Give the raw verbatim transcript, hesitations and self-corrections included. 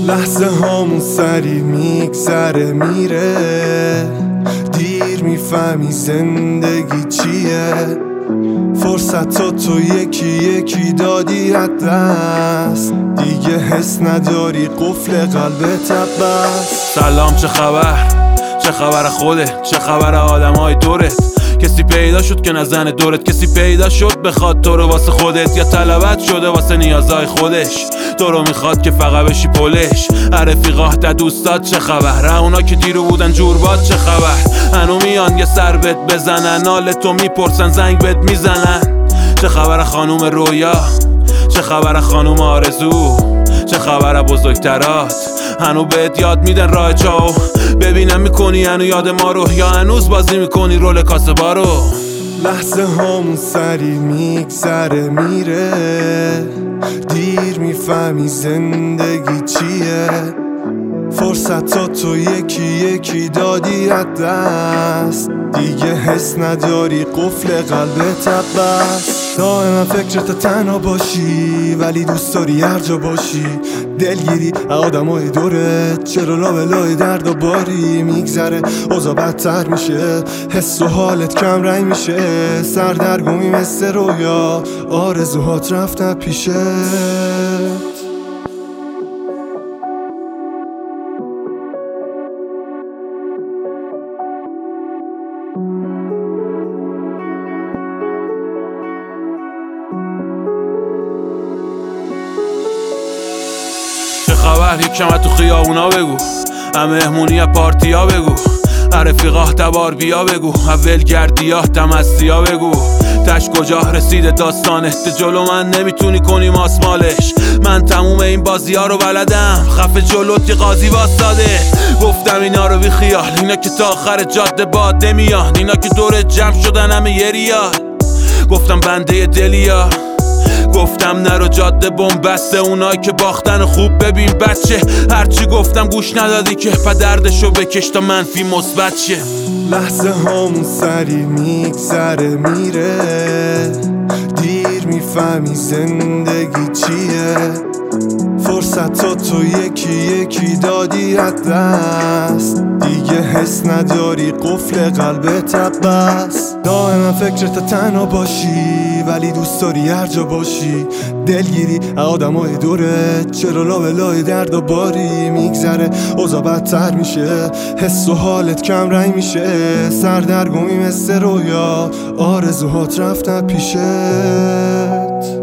لحظه هامون سری میگذره میره، دیر میفهمی زندگی چیه. فرصت ها تو یکی یکی دادی از دست، دیگه حس نداری قفل قلبت بست. سلام چه خبر؟ چه خبر خوده؟ چه خبر آدم های دورت؟ کسی پیدا شد که نزن دورت؟ کسی پیدا شد بخواد تو رو واسه خودت، یا طلبت شده واسه نیازهای خودش؟ تو رو میخواد که فقط بشی پلش. رفیقاه تا دوستات چه خبر؟ اونا که دیرو بودن جوربات چه خبر؟ هنو میان یه سر بهت بزنن، حال تو میپرسن زنگ بهت میزنن. چه خبر خانوم رویا؟ چه خبر خانوم آرزو؟ چه خبر بزرگترات؟ هنو بهت یاد میدن راه چاو، ببینم میکنی هنو یاد ما رو، یا هنوز بازی میکنی رول کاسبا رو؟ لحظه هامون سری میگذره میره، دیر میفهمی زندگی چیه. فرصت ها تو یکی یکی دادی از دست، دیگه حس نداری قفل قلبت بست. دائما فکرت تنها باشی ولی دوست داری هر جا باشی، دلگیری آدمای دورت چرا لابلای درد و باری. میگذره اوضاع بدتر میشه، حس و حالت کم رنگ میشه، سردرگمی مثل رویا، آرزوهات رفتن پیشت. چه خبر؟ یکم تو خیابونا بگو، مهمونی پارتی ها بگو، رفیقاه تبار بیا بگو، اول گردیاه تمستی ها بگو. تش کجا رسیده داستانه؟ جلو من نمیتونی کنی ماسمالش. من تموم این بازی ها رو بلدم، خفه جلوت یه قاضی واساده. گفتم اینا رو بی خیال، اینا که تا آخر جاده باد نمیان، اینا که دور جمع شدن همه یه ریال. گفتم بنده دلیا، گفتم نرو جاده بنبسته، اونایی که باختن خوب ببین بچه. هرچی گفتم گوش ندادی که پا دردشو بکش تا منفی مثبت شه. لحظه هامون سری میگذره میره، دیر میفهمی زندگی چیه. فرصت ها تو یکی یکی دادی از دست، دیگه حس نداری قفل قلبت بست. دائما فکرت تنها باشی ولی دوست داری هر جا باشی، دلگیری آدمای دورت چرا لابلای درد و باری. میگذره اوضاع بدتر میشه، حس و حالت کم رنگ میشه، سردرگمی مثل رویا، آرزوهات رفتن پیشت.